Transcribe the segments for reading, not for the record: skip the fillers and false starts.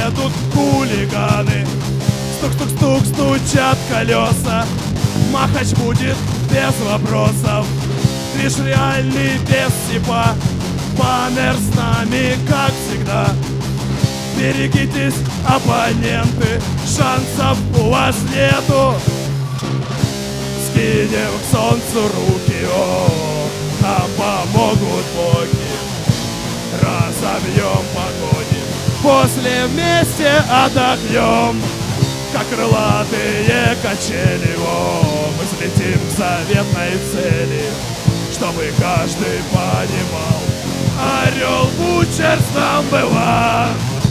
едут хулиганы. Стук-стук-стук, стучат колеса. Махач будет без вопросов. Лишь реальный без типа. Баннер с нами, как всегда. Берегитесь, оппоненты, шансов у вас нету. Скинем к солнцу руки, о, нам помогут боги. Разобьем погони, после вместе отдохнем. Как крылатые качели, о, мы взлетим к заветной цели. Чтобы каждый понимал, орел Бучерс там была.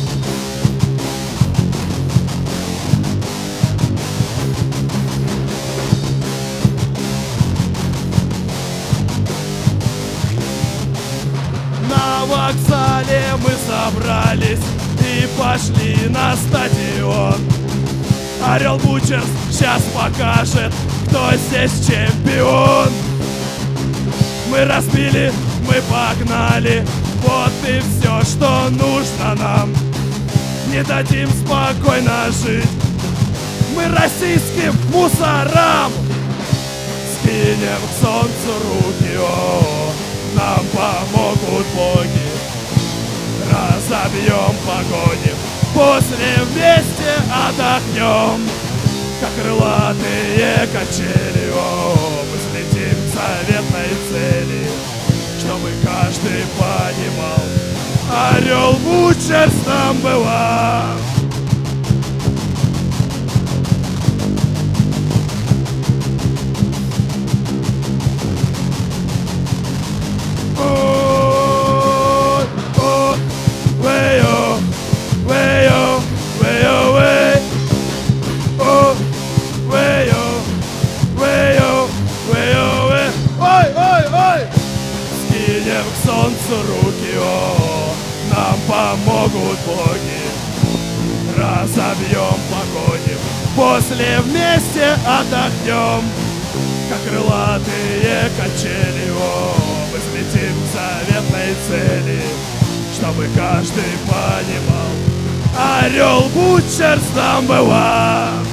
На вокзале мы собрались и пошли на стадион. Орел Бучерс сейчас покажет, кто здесь чемпион. Мы разбили, мы погнали, вот и все, что нужно нам. Не дадим спокойно жить мы российским мусорам. Скинем к солнцу руки, о, нам помогут боги. Разобьем погони, после вместе отдохнем. Как крылатые качели, о, мы взлетим к заветной цели. Чтобы каждый понимал, орел Бучерс там была. Скинем к солнцу руки, о, нам помогут боги. Разобьем погони, после вместе отдохнем. Как крылатые качели, о, мы взлетим к заветной цели. Чтобы каждый понимал, орел Бучерс там была.